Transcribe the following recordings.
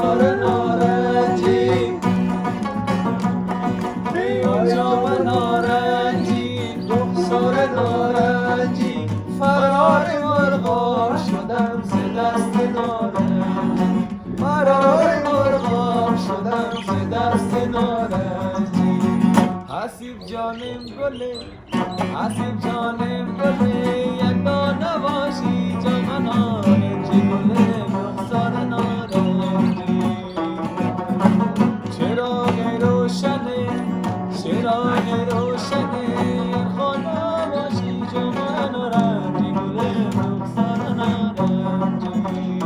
رخسار نارنجی بیا جام نارنجی رخسار نارنجی فرار مرغا شدم ز دست نارنجی فرار مرغا شدم ز دست نارنجی حسیب جانم گله حسیب جانم گله یک دانه باشی جام نارنجی گله رخسار نارنجی چراغ روشنه چراغ روشنه خانه باشی جام نارنجی گله رخسار نارنجی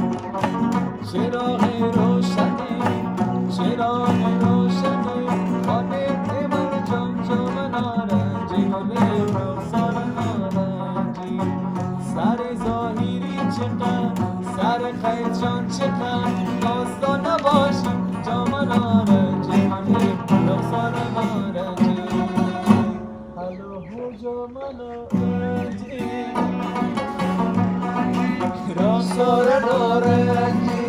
چراغ روشنه چراغ روشنه خانه من جام نارنجی گله رخسار نارنجی سر ظاهری چقدر سر خیر جان چقدر داستان نباشی جام نارنجی گله رخسار نارنجی هلو جام نارنجی رخسار نارنجی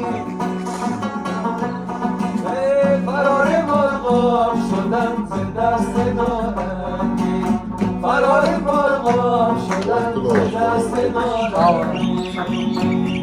فرار مرغاب شدم ز دست نارنجی فرار مرغاب شدم ز دست نارنجی